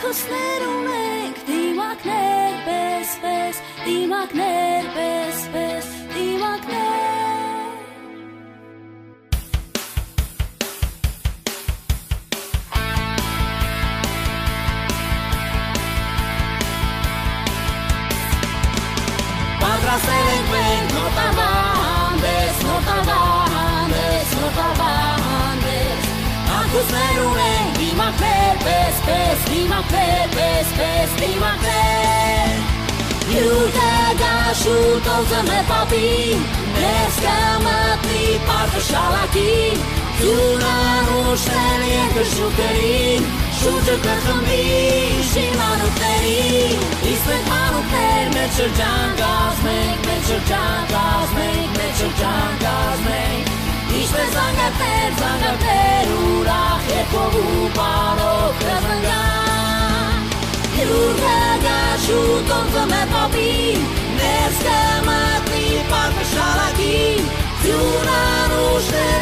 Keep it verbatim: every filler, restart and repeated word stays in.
Ակուսներ ունենք, դիմակներ պես պես, դիմակներ պես պես, դիմակներ Պատրաստել ենք մենք նոտավանդես, նոտավանդես, նոտավանդես Ակուսներ ունենք, դիմակներ պես պես, դիմակներ պես պես, դիմակներ Յուտը գաշուտով զմե պապին, ներս կմտնի պարտը շալակին Ձունան ուշնել ենքը շուտերին, շուրջը կխմբի շիմանուկներին Իսկ մենք մանուկներ մեր շրջան կազմենք, մեր շրջան կազմենք, մեր շրջան կազմենք Ինչպես զանգատներ, զանգատներ ուրախ երկով ու պարով կզնգան Յուտը գաշուտով զմե պապին, ներս կմտնի պարտը շալակին Ձունան ուշնել